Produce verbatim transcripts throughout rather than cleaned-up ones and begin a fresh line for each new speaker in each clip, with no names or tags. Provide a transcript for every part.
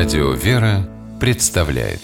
Радио «Вера» представляет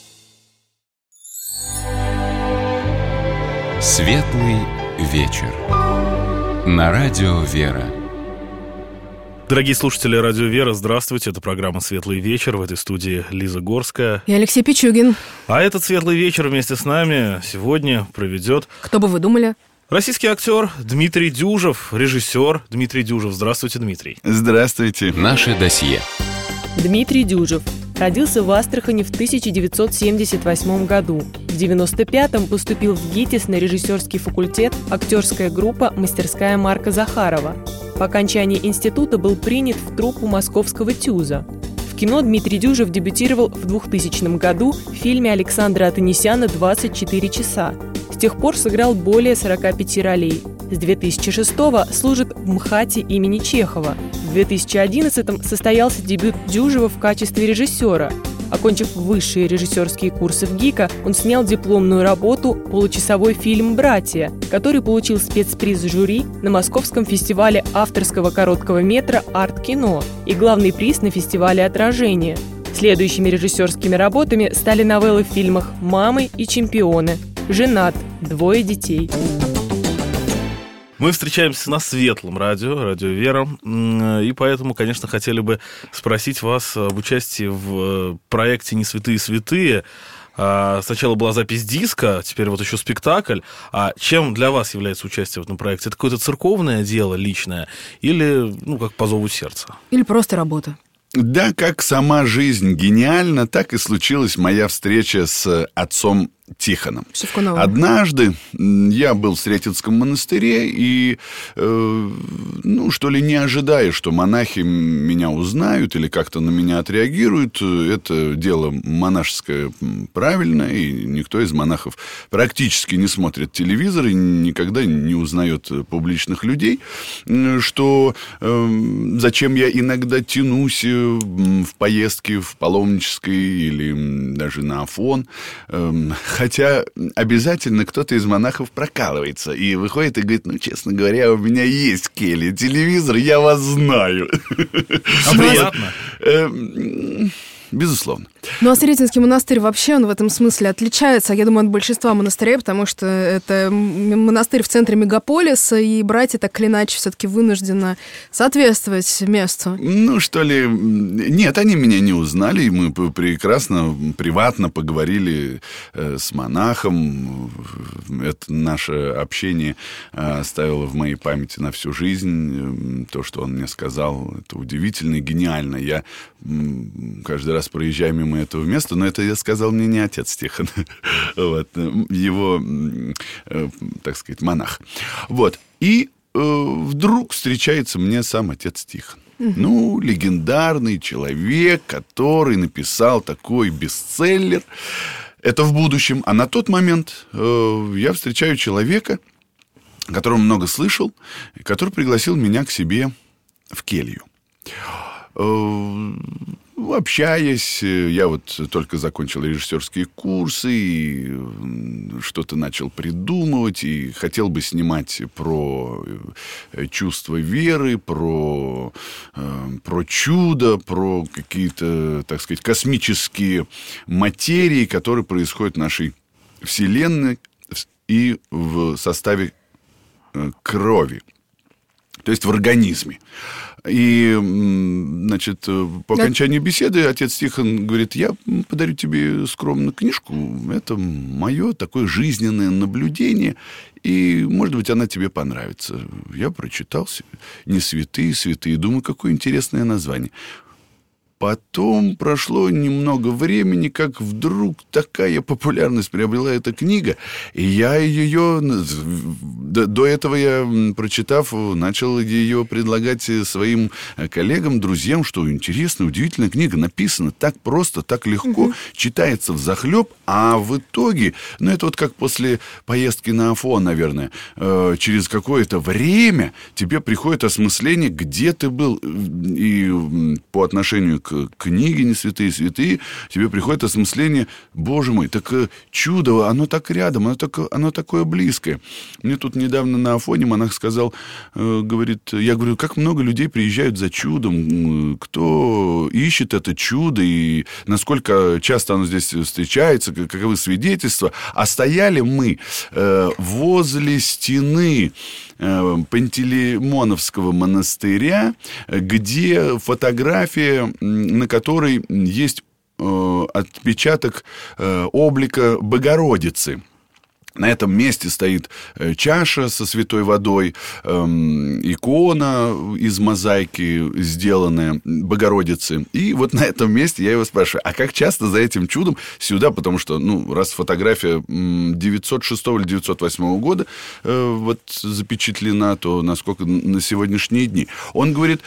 Светлый вечер на Радио «Вера».
Дорогие слушатели Радио «Вера», здравствуйте. Это программа «Светлый вечер». В этой студии Лиза Горская
и Алексей Пичугин.
А этот светлый вечер вместе с нами сегодня проведет...
Кто бы вы думали?
Российский актер Дмитрий Дюжев, режиссер Дмитрий Дюжев. Здравствуйте, Дмитрий.
Здравствуйте.
Наше досье.
Дмитрий Дюжев родился в Астрахани в тысяча девятьсот семьдесят восьмом году. В девяносто пятом поступил в ГИТИС на режиссерский факультет, актерская группа «Мастерская Марка Захарова». По окончании института был принят в труппу московского ТЮЗа. В кино Дмитрий Дюжев дебютировал в двухтысячном году в фильме Александра Отанесяна «двадцать четыре часа». С тех пор сыграл более сорока пяти ролей. С две тысячи шестого служит в МХАТе имени Чехова. В две тысячи одиннадцатом состоялся дебют Дюжева в качестве режиссера. Окончив высшие режиссерские курсы в ГИКа, он снял дипломную работу «Получасовой фильм «Братья», который получил спецприз жюри на Московском фестивале авторского короткого метра «Арт-кино» и главный приз на фестивале «Отражение». Следующими режиссерскими работами стали новеллы в фильмах «Мамы» и «Чемпионы», «Женат», «Двое детей».
Мы встречаемся на светлом радио, Радио «Вера», и поэтому, конечно, хотели бы спросить вас об участии в проекте «Не святые святые». Сначала была запись диска, теперь вот еще спектакль. А чем для вас является участие в этом проекте? Это какое-то церковное дело личное или, ну, как по зову сердца?
Или просто работа?
Да, как сама жизнь гениальна, так и случилась моя встреча с отцом Тихоном. Однажды я был в Сретенском монастыре и, э, ну, что ли, не ожидая, что монахи меня узнают или как-то на меня отреагируют. Это дело монашеское правильно, и никто из монахов практически не смотрит телевизор и никогда не узнает публичных людей, что э, зачем я иногда тянусь в поездки в паломнической или даже на Афон. Э, Хотя обязательно кто-то из монахов прокалывается и выходит и говорит: ну, честно говоря, у меня есть келья, телевизор, я вас знаю.
А приятно?
Безусловно.
Ну, а Сретенский монастырь вообще, он в этом смысле отличается, я думаю, от большинства монастырей, потому что это монастырь в центре мегаполиса, и братья так или иначе все-таки вынуждены соответствовать месту.
Ну, что ли... Нет, они меня не узнали, и мы прекрасно, приватно поговорили с монахом. Это наше общение оставило в моей памяти на всю жизнь. То, что он мне сказал, это удивительно и гениально. Я каждый раз проезжаю мимо этого места, но это я сказал мне не отец Тихон, вот, его, так сказать, монах. Вот. И э, вдруг встречается мне сам отец Тихон. Mm-hmm. Ну, легендарный человек, который написал такой бестселлер. Это в будущем. А на тот момент э, я встречаю человека, о котором много слышал, который пригласил меня к себе в келью. Общаясь, я вот только закончил режиссерские курсы и что-то начал придумывать, и хотел бы снимать про чувство веры, про, про чудо, про какие-то, так сказать, космические материи, которые происходят в нашей Вселенной и в составе крови, то есть в организме. И, значит, по окончании беседы отец Тихон говорит: я подарю тебе скромно книжку, это мое такое жизненное наблюдение, и, может быть, она тебе понравится. Я прочитал «Не святые, святые», думаю, какое интересное название. Потом прошло немного времени, как вдруг такая популярность приобрела эта книга, и я ее, до, до этого я, прочитав, начал ее предлагать своим коллегам, друзьям, что интересная, удивительная книга, написана так просто, так легко, угу. читается взахлеб, а в итоге, ну, это вот как после поездки на Афон, наверное, э, через какое-то время тебе приходит осмысление, где ты был, и по отношению к книги «Не святые святые», тебе приходит осмысление, боже мой, так чудо, оно так рядом, оно, так, оно такое близкое. Мне тут недавно на Афоне монах сказал, говорит, я говорю, как много людей приезжают за чудом, кто ищет это чудо, и насколько часто оно здесь встречается, каковы свидетельства. А стояли мы возле стены Пантелеймоновского монастыря, где фотография, на которой есть отпечаток облика Богородицы. На этом месте стоит чаша со святой водой, икона из мозаики, сделанная Богородицы. И вот на этом месте я его спрашиваю, а как часто за этим чудом сюда, потому что, ну, раз фотография девятьсот шестого или девятьсот восьмого года вот запечатлена, то насколько на сегодняшние дни. Он говорит,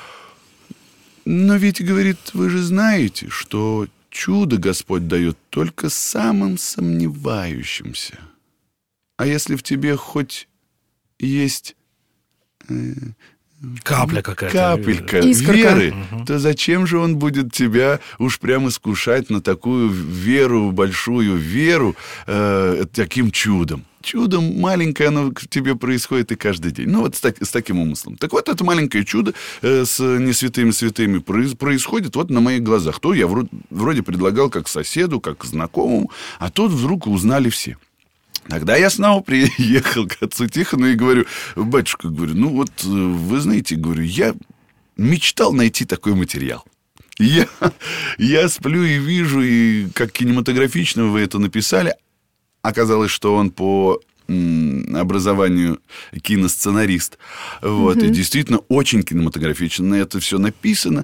но ведь, говорит, вы же знаете, что чудо Господь дает только самым сомневающимся. А если в тебе хоть есть э,
капля какая-то,
капелька
Искорка.
веры,
угу.
то зачем же он будет тебя уж прям искушать на такую веру, большую веру, э, таким чудом? Чудом маленькое оно в тебе происходит и каждый день. Ну, вот с, так, с таким умыслом. Так вот, это маленькое чудо э, с несвятыми святыми произ, происходит вот на моих глазах. То я вроде, вроде предлагал как соседу, как знакомому, а тут вдруг узнали все. Тогда я снова приехал к отцу Тихону и говорю, батюшка, говорю, ну вот, вы знаете, говорю, я мечтал найти такой материал. Я, я сплю и вижу, и как кинематографично вы это написали. Оказалось, что он по м, образованию киносценарист. Вот, mm-hmm. И действительно очень кинематографично это все написано.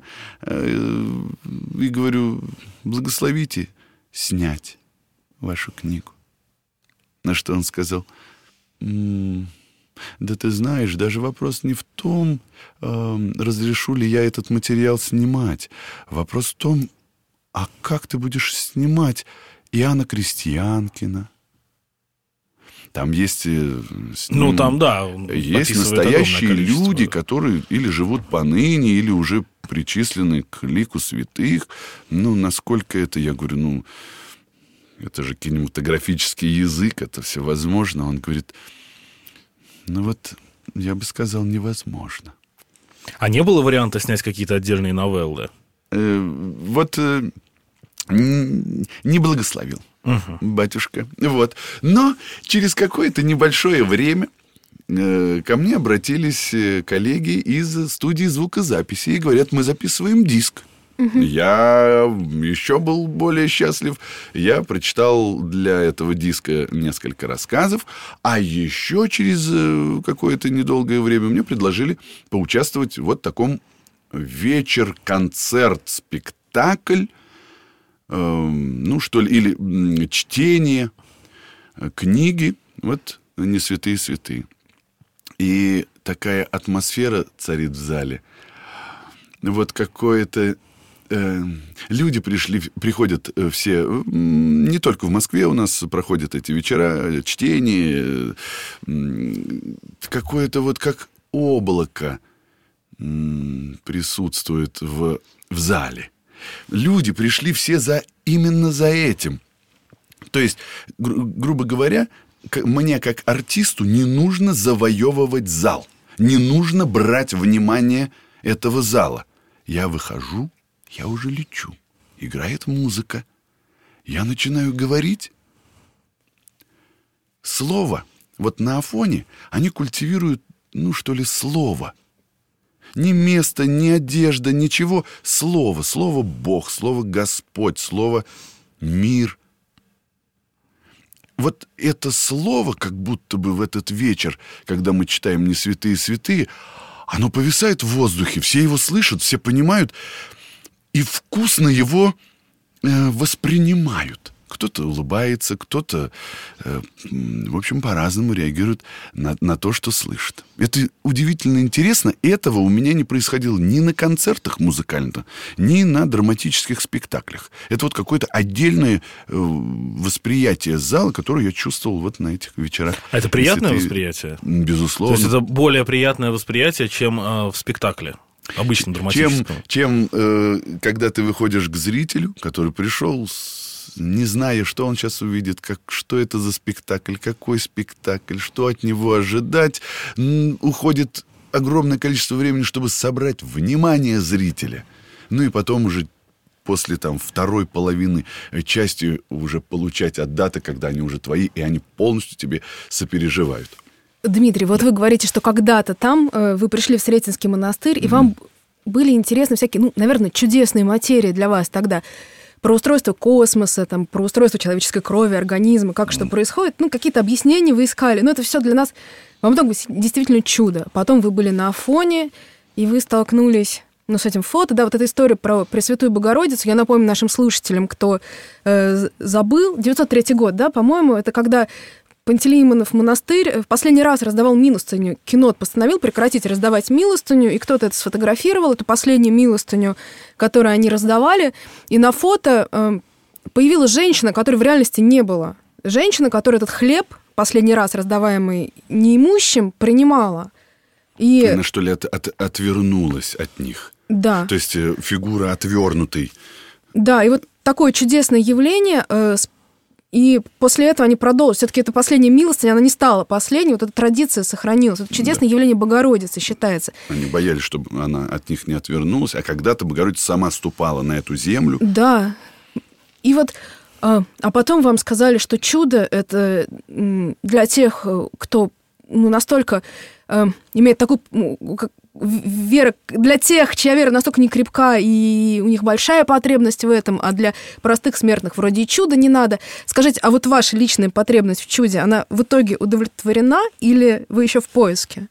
И говорю, благословите снять вашу книгу. На что он сказал, м-м, да ты знаешь, даже вопрос не в том, э, разрешу ли я этот материал снимать. Вопрос в том, а как ты будешь снимать Иоанна Крестьянкина? Там есть...
Ну, там, да.
Есть настоящие люди, которые или живут поныне, или уже причислены к лику святых. Ну, насколько это, я говорю, ну... Это же кинематографический язык, это все возможно. Он говорит, ну вот, я бы сказал, невозможно.
А не было варианта снять какие-то отдельные новеллы?
Э, вот э, не благословил угу. батюшка. Вот. Но через какое-то небольшое время э, ко мне обратились коллеги из студии звукозаписи и говорят, мы записываем диск. Я еще был более счастлив. Я прочитал для этого диска несколько рассказов, а еще через какое-то недолгое время мне предложили поучаствовать в вот таком вечер-концерт-спектакль, э, ну что ли, или чтение книги, вот «Не святые святые». И такая атмосфера царит в зале. Вот какое-то... Люди пришли, приходят все, не только в Москве у нас проходят эти вечера, чтения, какое-то вот как облако присутствует в, в зале. Люди пришли все за, именно за этим. То есть, гру- грубо говоря, мне как артисту не нужно завоевывать зал, не нужно брать внимание этого зала. Я выхожу, я уже лечу. Играет музыка. Я начинаю говорить. Слово. Вот на Афоне они культивируют, ну, что ли, слово. Ни место, ни одежда, ничего. Слово. Слово Бог, слово Господь, слово мир. Вот это слово, как будто бы в этот вечер, когда мы читаем «Не святые святые», оно повисает в воздухе. Все его слышат, все понимают. И вкусно его э, воспринимают. Кто-то улыбается, кто-то, э, в общем, по-разному реагирует на, на то, что слышит. Это удивительно интересно. Этого у меня не происходило ни на концертах музыкальных, ни на драматических спектаклях. Это вот какое-то отдельное э, восприятие зала, которое я чувствовал вот на этих вечерах.
А это приятное
Если
восприятие?
Ты... Безусловно.
То есть это более приятное восприятие, чем э, в спектакле? Обычно драматическом.
Чем, чем э, когда ты выходишь к зрителю, который пришел, не зная, что он сейчас увидит, как, что это за спектакль, какой спектакль, что от него ожидать, уходит огромное количество времени, чтобы собрать внимание зрителя. Ну и потом уже после там, второй половины части уже получать от даты, когда они уже твои, и они полностью тебе сопереживают.
Дмитрий, вот да. Вы говорите, что когда-то там э, вы пришли в Сретенский монастырь, и mm-hmm. вам были интересны всякие, ну, наверное, чудесные материи для вас тогда. Про устройство космоса, там, про устройство человеческой крови, организма, как mm-hmm. что происходит. Ну, какие-то объяснения вы искали. Но это все для нас во многом действительно чудо. Потом вы были на Афоне, и вы столкнулись... Ну, с этим фото, да, вот эта история про Пресвятую Богородицу, я напомню нашим слушателям, кто э, забыл, девятьсот третий год, да, по-моему, это когда Пантелеймонов монастырь в последний раз раздавал милостыню. Кинот постановил прекратить раздавать милостыню, и кто-то это сфотографировал, эту последнюю милостыню, которую они раздавали, и на фото э, появилась женщина, которой в реальности не было. Женщина, которая этот хлеб, последний раз раздаваемый неимущим, принимала. И...
Она, что ли, от, от, отвернулась от них.
Да.
То есть фигура отвернутой.
Да, и вот такое чудесное явление, э, и после этого они продолжили. Все-таки это последняя милостыня, она не стала последней, вот эта традиция сохранилась. Это чудесное да. явление Богородицы считается.
Они боялись, чтобы она от них не отвернулась, а когда-то Богородица сама ступала на эту землю.
Да. И вот... А потом вам сказали, что чудо — это для тех, кто ну, настолько э, имеет такую как, веру, для тех, чья вера настолько не крепка, и у них большая потребность в этом, а для простых смертных вроде и чуда не надо. Скажите, а вот ваша личная потребность в чуде, она в итоге удовлетворена или вы еще в поиске?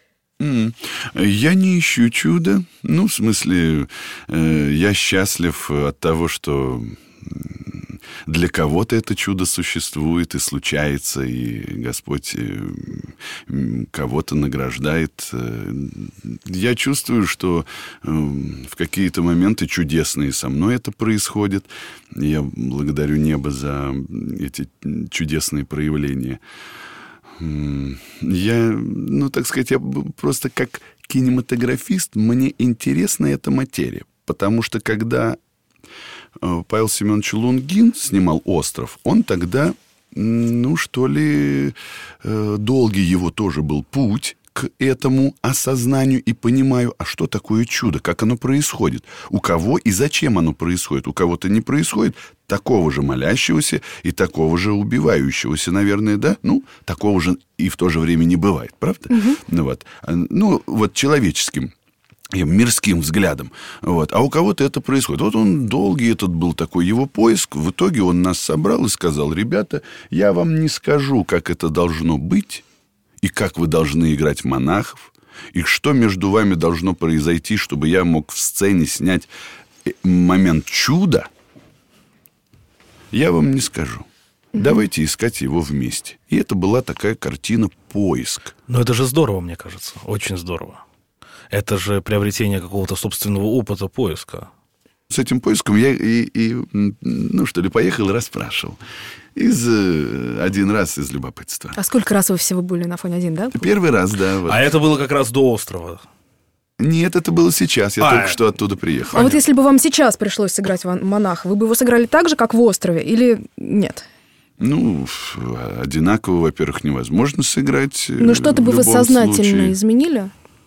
Mm. Я не ищу чуда. Ну, в смысле, э, я счастлив от того, что... Для кого-то это чудо существует и случается, и Господь кого-то награждает. Я чувствую, что в какие-то моменты чудесные со мной это происходит. Я благодарю небо за эти чудесные проявления. Я, ну, так сказать, я просто как кинематографист, мне интересна эта материя. Потому что когда... Павел Семенович Лунгин снимал «Остров», он тогда, ну, что ли, долгий его тоже был путь к этому осознанию и понимаю, а что такое чудо, как оно происходит, у кого и зачем оно происходит. У кого-то не происходит такого же молящегося и такого же убивающегося, наверное, да? Ну, такого же и в то же время не бывает, правда? Угу. Ну, вот. ну, вот человеческим. Мирским взглядом. Вот. А у кого-то это происходит. Вот он долгий, этот был такой его поиск. В итоге он нас собрал и сказал: ребята, я вам не скажу, как это должно быть, и как вы должны играть монахов, и что между вами должно произойти, чтобы я мог в сцене снять момент чуда. Я вам не скажу. Mm-hmm. Давайте искать его вместе. И это была такая картина «Поиск».
Но это же здорово, мне кажется. Очень здорово. Это же приобретение какого-то собственного опыта поиска.
С этим поиском я и, и ну, что ли, поехал и расспрашивал. Из, один раз из любопытства.
А сколько раз вы всего были на Афоне? Один, да?
Первый раз, да. Вот.
А это было как раз до острова?
Нет, это было сейчас. Я а, только что оттуда приехал.
А Понятно. Вот если бы вам сейчас пришлось сыграть монаха, вы бы его сыграли так же, как в «Острове», или нет?
Ну, одинаково, во-первых, невозможно сыграть.
Но что-то бы вы сознательно случае. изменили?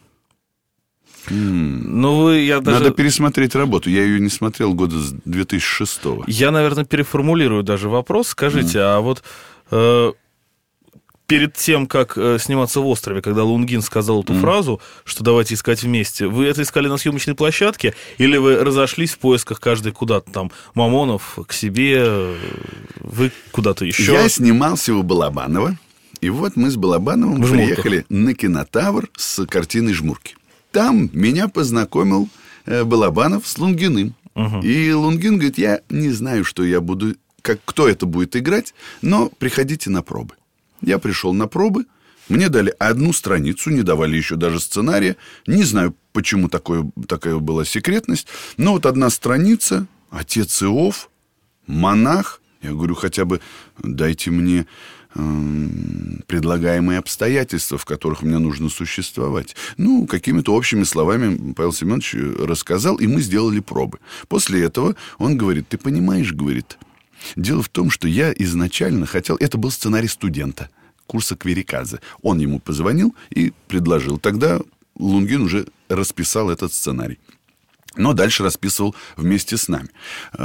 Ну, вы, я даже...
Надо пересмотреть работу. Я ее не смотрел года с две тысячи шестого.
Я, наверное, переформулирую даже вопрос. Скажите, mm. а вот э, перед тем, как э, сниматься в «Острове», когда Лунгин сказал эту mm. фразу, что давайте искать вместе, вы это искали на съемочной площадке, или вы разошлись в поисках каждый куда-то там, Мамонов к себе, вы куда-то еще?
Я снимался у Балабанова, и вот мы с Балабановым приехали на Кинотавр с картиной «Жмурки». Там меня познакомил э, Балабанов с Лунгиным. Uh-huh. И Лунгин говорит: я не знаю, что я буду, как, кто это будет играть, но приходите на пробы. Я пришел на пробы, мне дали одну страницу, не давали еще даже сценария. Не знаю, почему такое, такая была секретность, но вот одна страница, отец Иов, монах. Я говорю, хотя бы дайте мне предлагаемые обстоятельства, в которых мне нужно существовать. Ну, какими-то общими словами Павел Семенович рассказал, и мы сделали пробы. После этого он говорит: ты понимаешь, говорит, дело в том, что я изначально хотел... Это был сценарий студента курса Квериказе. Он ему позвонил и предложил. Тогда Лунгин уже расписал этот сценарий. Но дальше расписывал вместе с нами.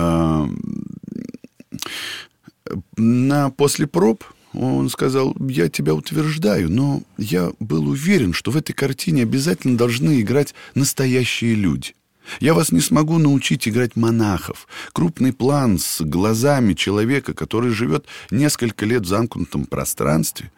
На после проб он сказал: я тебя утверждаю, но я был уверен, что в этой картине обязательно должны играть настоящие люди. Я вас не смогу научить играть монахов. Крупный план с глазами человека, который живет несколько лет в замкнутом пространстве.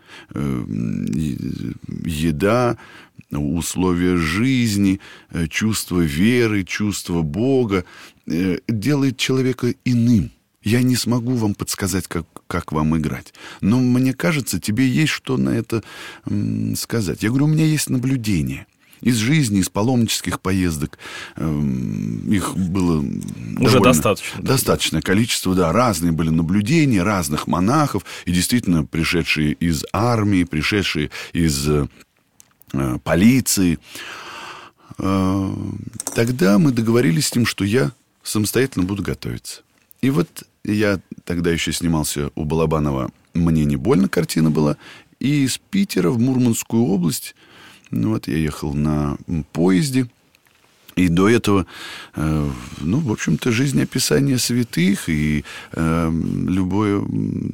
Еда, условия жизни, чувство веры, чувство Бога делает человека иным. Я не смогу вам подсказать, как, как вам играть. Но мне кажется, тебе есть что на это м, сказать. Я говорю, у меня есть наблюдение. Из жизни, из паломнических поездок. Эм, их было...
Уже достаточно.
Достаточное количество, да. Разные были наблюдения, разных монахов. И действительно, пришедшие из армии, пришедшие из э, полиции. Э, тогда мы договорились с ним, что я самостоятельно буду готовиться. И вот я тогда еще снимался у Балабанова «Мне не больно» картина была. И из Питера в Мурманскую область, ну вот я ехал на поезде. И до этого, э, ну, в общем-то, жизнеописание святых и э, любое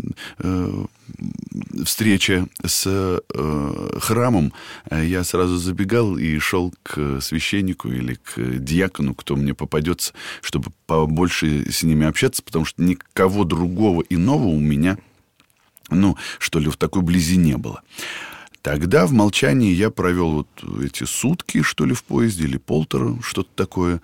э, встреча с э, храмом, я сразу забегал и шел к священнику или к диакону, кто мне попадется, чтобы побольше с ними общаться, потому что никого другого иного у меня, ну, что ли, в такой близи не было. Тогда в молчании я провел вот эти сутки, что ли, в поезде, или полтора, что-то такое.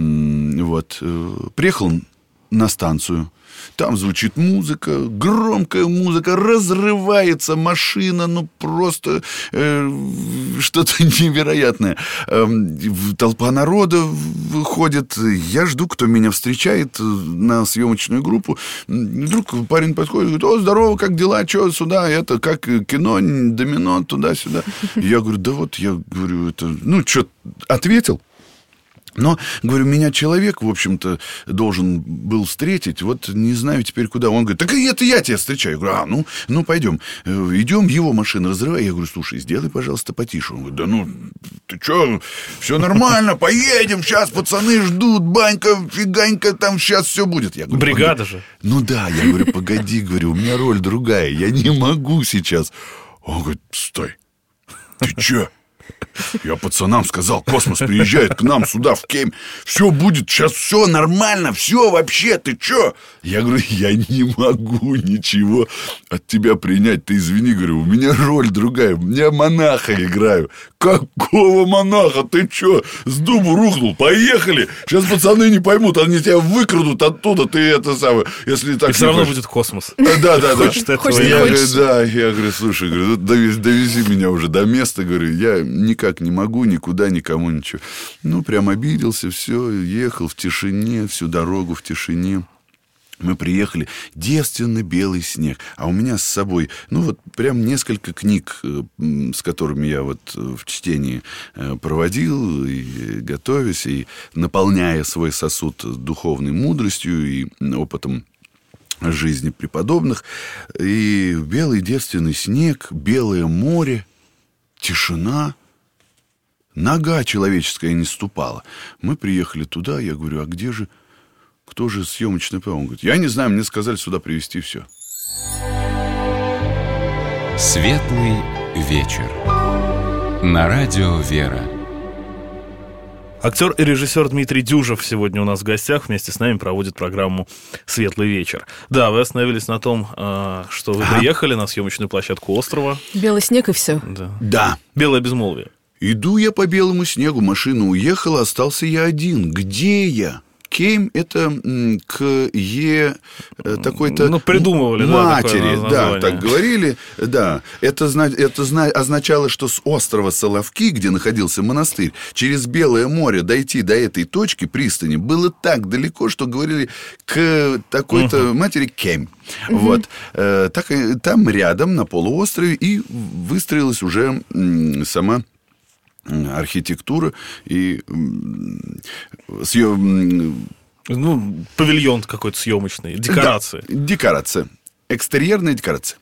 Вот. Приехал на станцию. Там звучит музыка, громкая музыка, разрывается машина, ну, просто э, что-то невероятное. Э, толпа народа выходит, я жду, кто меня встречает на съемочную группу. Вдруг парень подходит и говорит: о, здорово, как дела, что сюда, это как кино, домино, туда-сюда. Я говорю: да вот, я говорю, это, ну, что, ответил. Но, говорю, меня человек, в общем-то, должен был встретить, вот не знаю теперь куда. Он говорит: так это я тебя встречаю. Я говорю: а, ну, ну пойдем. Идем, его машину разрывай. Я говорю: слушай, сделай, пожалуйста, потише. Он говорит: да ну, ты что, все нормально, поедем, сейчас пацаны ждут, банька, фиганька, там сейчас все будет. Я говорю:
бригада же.
Ну да, я говорю: погоди, говорю, у меня роль другая, я не могу сейчас. Он говорит: стой, ты че? Я пацанам сказал: космос приезжает к нам сюда, в Кемь. Все будет, сейчас все нормально, все вообще, ты че? Я говорю: я не могу ничего от тебя принять. Ты извини, говорю, у меня роль другая, у меня монаха играю. Какого монаха? Ты че? С дубу рухнул? Поехали. Сейчас пацаны не поймут, они тебя выкрадут оттуда. Ты это самое, если так.
И все равно хочешь... будет космос.
Да, да, да.
Хочешь этого,
я говорю, да, я говорю: слушай, говорю, довези, довези меня уже до места, говорю, я никак не могу, никуда, никому ничего. Ну, прям обиделся, все, ехал в тишине, всю дорогу в тишине. Мы приехали, девственно белый снег, а у меня с собой, ну, вот прям несколько книг, с которыми я вот в чтении проводил, и готовясь, и наполняя свой сосуд духовной мудростью и опытом жизни преподобных. И белый девственный снег, белое море, тишина. Нога человеческая не ступала. Мы приехали туда, я говорю: а где же, кто же съемочный ПО? Он говорит: я не знаю, мне сказали сюда привезти все.
Светлый вечер. На радио «Вера».
Актер и режиссер Дмитрий Дюжев сегодня у нас в гостях, вместе с нами проводит программу «Светлый вечер». Да, вы остановились на том, что вы а? приехали на съемочную площадку острова.
Белый снег и все.
Да.
Да.
Белое безмолвие.
Иду я по белому снегу, машина уехала, остался я один. Где я? Кейм – это к Е такой-то
ну, придумывали,
матери.
Да,
да, так говорили. Да. Это, это означало, что с острова Соловки, где находился монастырь, через Белое море дойти до этой точки, пристани, было так далеко, что говорили к такой-то угу. матери Кейм. Угу. Вот. Так, там рядом, на полуострове, и выстроилась уже сама архитектура и съем...
Ну, павильон какой-то съемочный, декорации.
Да, декорация. Экстерьерная декорация.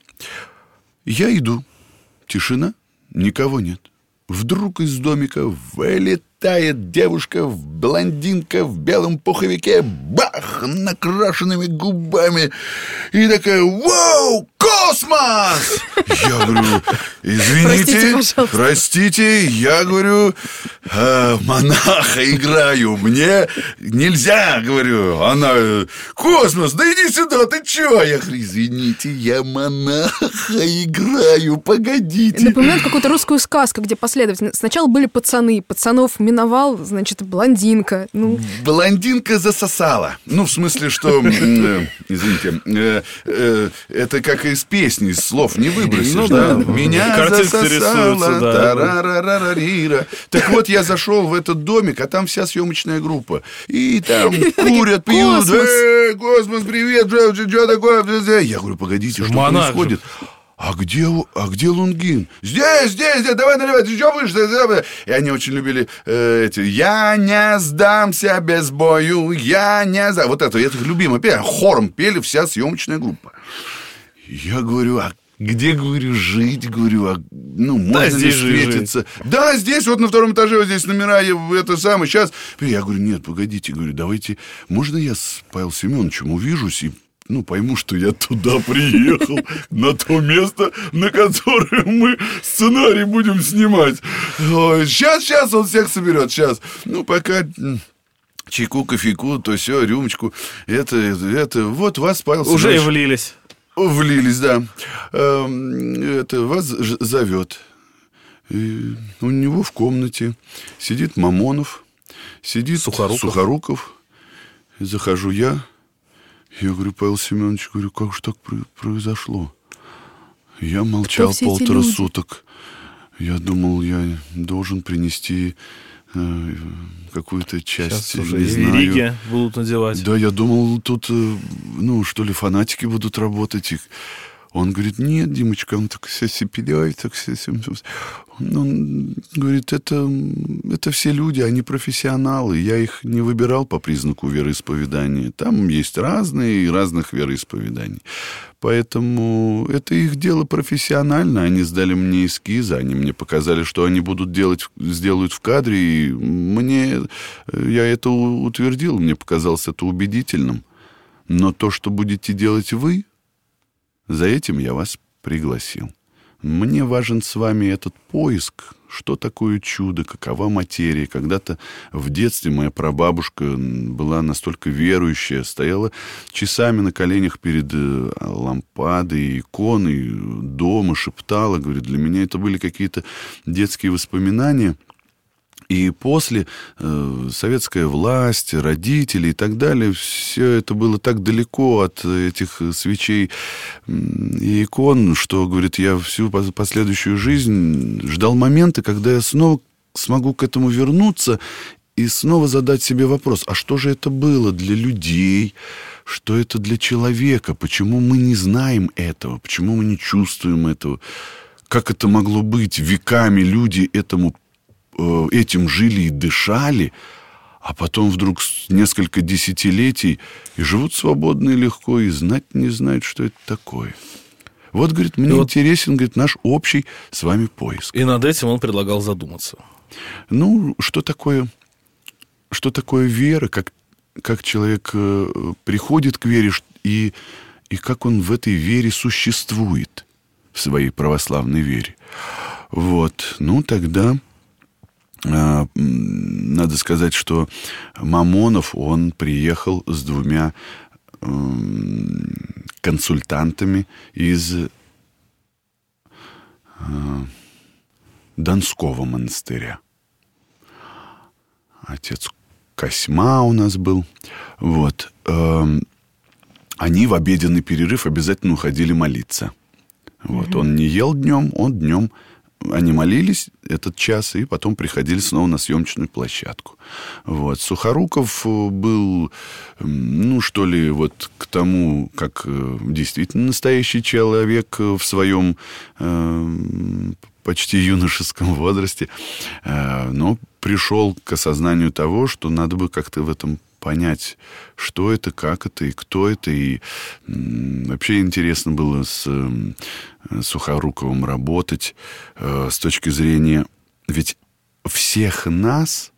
Я иду. Тишина. Никого нет. Вдруг из домика вылетает девушка, в блондинка в белом пуховике, бах, накрашенными губами. И такая: «Вау, космос!» Я говорю: «Извините, простите, простите, я говорю, э, монаха играю, мне нельзя», говорю. Она: «Космос, да иди сюда, ты чё?» Я говорю: «Извините, я монаха играю, погодите».
Напоминает какую-то русскую сказку, где последовательно. Сначала были пацаны, пацанов миновал, значит, блондинка. Ну...
Блондинка засосала. Ну, в смысле, что, извините, это как из песни, из слов не выбросишь, ну, да? да? Меня засосала, тарарарарарира. Так вот, я зашел в этот домик, а там вся съемочная группа. И там курят, пьют. Эй, космос, привет, что такое? Я говорю: «Погодите, что происходит?» А где, а где Лунгин? Здесь, здесь, здесь, давай наливай, ты что выше? И они очень любили э, эти: «Я не сдамся без бою, я не сдам». Вот это, это их любимое пение. Хором пели вся съемочная группа. Я говорю: «А где, говорю, жить?» Говорю: «А, ну, можно да, ли встретиться?» Жить. «Да, здесь, вот на втором этаже, вот здесь номера, это самое, сейчас». Я говорю: «Нет, погодите, говорю, давайте, можно я с Павелом Семеновичем увижусь и ну, пойму, что я туда приехал, на то место, на которое мы сценарий будем снимать. Сейчас, сейчас он всех соберет, сейчас. Ну, пока чайку, кофейку, то все, рюмочку. Это, это, вот вас, Павел Семенович...
Уже и влились.
Влились, да. Это вас зовет. И у него в комнате сидит Мамонов, сидит Сухоруков. Сухоруков. И захожу я. Я говорю: «Павел Семенович, говорю, как же так произошло?» Я молчал полтора суток. Я думал, я должен принести э, какую-то часть.
Сейчас уже и вериги будут надевать.
Да, я думал, тут, э, ну, что ли, фанатики будут работать. Он говорит: «Нет, Димочка», он так все сипеляет, так все... Он говорит: это, это все люди, они профессионалы. Я их не выбирал по признаку вероисповедания. Там есть разные и разных вероисповеданий. Поэтому это их дело профессионально. Они сдали мне эскизы, они мне показали, что они будут делать, сделают в кадре. И мне, я это утвердил, мне показалось это убедительным. Но то, что будете делать вы, за этим я вас пригласил. Мне важен с вами этот поиск, что такое чудо, какова материя. Когда-то в детстве моя прабабушка была настолько верующая, стояла часами на коленях перед лампадой, иконой, дома, шептала, говорит, для меня это были какие-то детские воспоминания. И после э, советская власть, родители и так далее, все это было так далеко от этих свечей и икон, что, говорит, я всю последующую жизнь ждал момента, когда я снова смогу к этому вернуться и снова задать себе вопрос: а что же это было для людей, что это для человека, почему мы не знаем этого, почему мы не чувствуем этого, как это могло быть, веками люди этому этим жили и дышали, а потом вдруг несколько десятилетий и живут свободно и легко, и знать не знают, что это такое. Вот, говорит, мне и интересен, вот... говорит, наш общий с вами поиск.
И над этим он предлагал задуматься.
Ну, что такое, что такое вера, как, как человек приходит к вере, и, и как он в этой вере существует, в своей православной вере. Вот, ну, тогда... Надо сказать, что Мамонов, он приехал с двумя консультантами из Донского монастыря. Отец Косьма у нас был. Вот. Они в обеденный перерыв обязательно уходили молиться. Вот. Mm-hmm. Он не ел днем, он днем... Они молились этот час и потом приходили снова на съемочную площадку. Вот. Сухоруков был, ну, что ли, вот к тому, как действительно настоящий человек в своем э, почти юношеском возрасте, э, но пришел к осознанию того, что надо бы как-то в этом понять, что это, как это и кто это. И м, вообще интересно было с э, Сухоруковым работать э, с точки зрения... Ведь всех нас,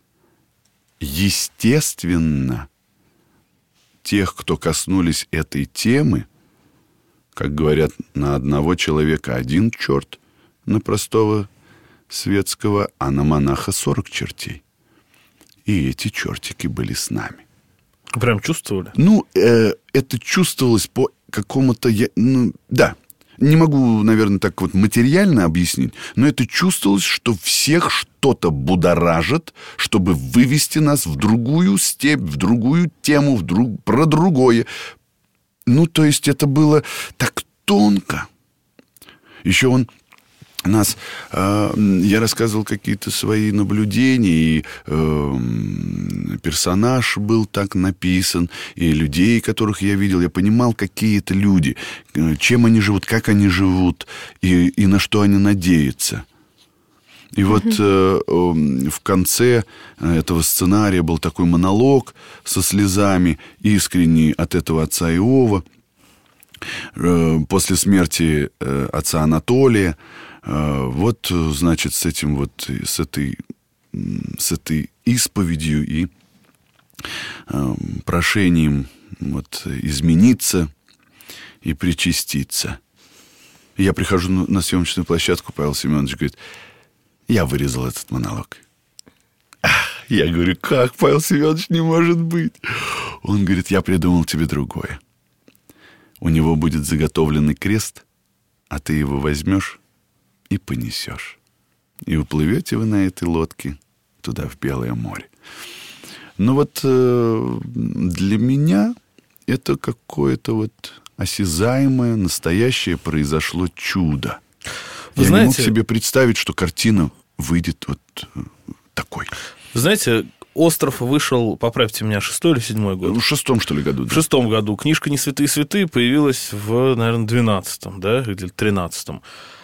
естественно, тех, кто коснулись этой темы, как говорят, на одного человека один черт, на простого светского, а на монаха сорок чертей. И эти чертики были с нами.
Прям чувствовали?
Ну, э, это чувствовалось по какому-то... Я, ну, да, не могу, наверное, так вот материально объяснить, но это чувствовалось, что всех что-то будоражит, чтобы вывести нас в другую степь, в другую тему, в друг, про другое. Ну, то есть это было так тонко. Еще он... Нас, э, я рассказывал какие-то свои наблюдения, и э, персонаж был так написан, и людей, которых я видел, я понимал, какие это люди, чем они живут, как они живут, и, и на что они надеются. И вот э, э, в конце этого сценария был такой монолог со слезами, искренний от этого отца Иова, э, после смерти э, отца Анатолия. Вот, значит, с этим вот, с этой, с этой исповедью и э, прошением вот, измениться и причаститься. Я прихожу на съемочную площадку, Павел Семенович говорит, я вырезал этот монолог. Я говорю, как, Павел Семенович, не может быть? Он говорит, я придумал тебе другое. У него будет заготовленный крест, а ты его возьмешь и понесешь. И уплывете вы на этой лодке туда, в Белое море. Но вот э, для меня это какое-то вот осязаемое, настоящее произошло чудо.
Вы
Я
знаете,
не мог себе представить, что картина выйдет вот э, такой.
Вы знаете, «Остров» вышел, поправьте меня, шестой или седьмой год?
В шестом, что ли, году. Да?
В шестом году. Книжка «Не святые святые» появилась в, наверное, двенадцатом, да, или тринадцатом.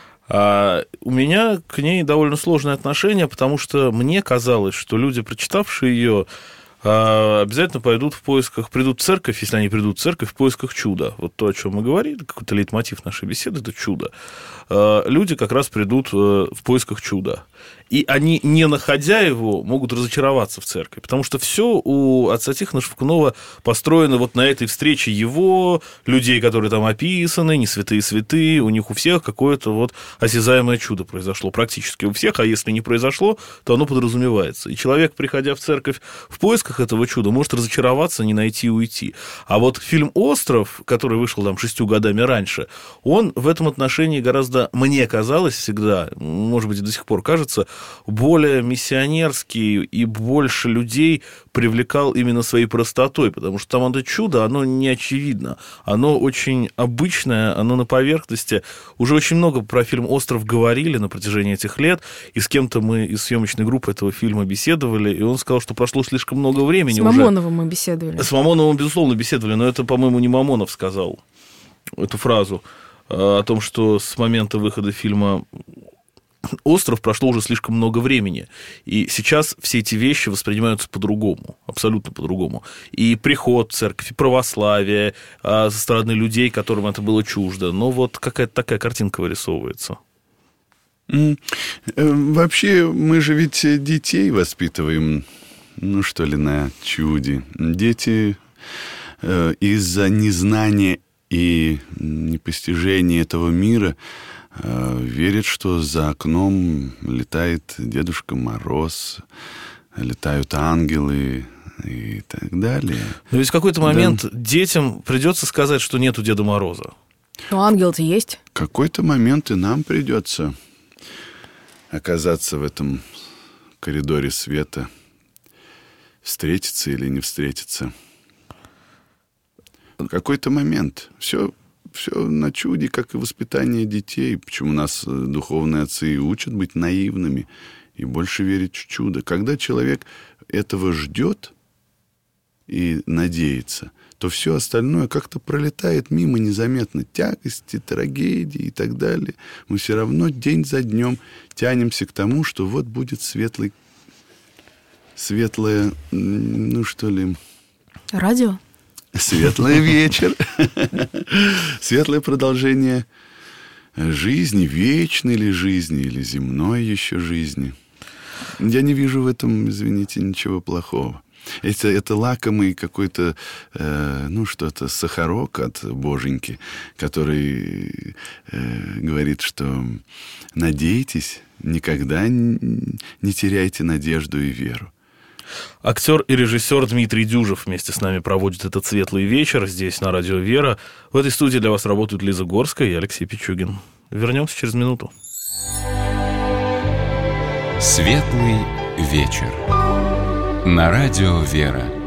А у меня к ней довольно сложное отношение, потому что мне казалось, что люди, прочитавшие ее, обязательно пойдут в поисках, придут в церковь, если они придут в церковь, в поисках чуда. Вот то, о чем мы говорили, какой-то лейтмотив нашей беседы, это чудо. Люди как раз придут в поисках чуда. И они, не находя его, могут разочароваться в церкви. Потому что все у отца Тихона Шевкунова построено вот на этой встрече его, людей, которые там описаны, не святые святые, у них у всех какое-то вот осязаемое чудо произошло. Практически у всех, а если не произошло, то оно подразумевается. И человек, приходя в церковь в поисках этого чуда, может разочароваться, не найти и уйти. А вот фильм «Остров», который вышел там шестью годами раньше, он в этом отношении гораздо, мне казалось всегда, может быть, и до сих пор кажется, более миссионерский и больше людей привлекал именно своей простотой, потому что там это чудо, оно не очевидно, оно очень обычное, оно на поверхности. Уже очень много про фильм «Остров» говорили на протяжении этих лет, и с кем-то мы из съемочной группы этого фильма беседовали, и он сказал, что прошло слишком много времени.
С Мамоновым уже. Мы беседовали.
С Мамоновым, безусловно, беседовали, но это, по-моему, не Мамонов сказал эту фразу о том, что с момента выхода фильма «Остров» прошло уже слишком много времени, и сейчас все эти вещи воспринимаются по-другому, абсолютно по-другому. И приход в церковь, и православие со стороны людей, которым это было чуждо. Но вот какая-то такая картинка вырисовывается.
Вообще, мы же ведь детей воспитываем, ну что ли, на чуде. Дети э, из-за незнания и непостижения этого мира верят, что за окном летает Дедушка Мороз, летают ангелы и так далее.
Но ведь в какой-то момент
да.
детям придется сказать, что нету Деда Мороза.
Но ангел-то есть.
В какой-то момент и нам придется оказаться в этом коридоре света встретиться или не встретиться. В какой-то момент все, все на чуде, как и воспитание детей. Почему нас духовные отцы и учат быть наивными и больше верить в чудо. Когда человек этого ждет и надеется, то все остальное как-то пролетает мимо незаметно. Тягости, трагедии и так далее. Мы все равно день за днем тянемся к тому, что вот будет светлый, светлое, ну что ли...
Радио?
Светлый вечер. Светлое продолжение жизни, вечной ли жизни или земной еще жизни. Я не вижу в этом, извините, ничего плохого. Это, это лакомый какой-то, э, ну, что-то, сахарок от боженьки, который э, говорит, что надейтесь, никогда не теряйте надежду и веру.
Актер и режиссер Дмитрий Дюжев вместе с нами проводит этот светлый вечер здесь, на радио «Вера». В этой студии для вас работают Лиза Горская и Алексей Пичугин. Вернемся через минуту.
Светлый вечер. На радио «Вера».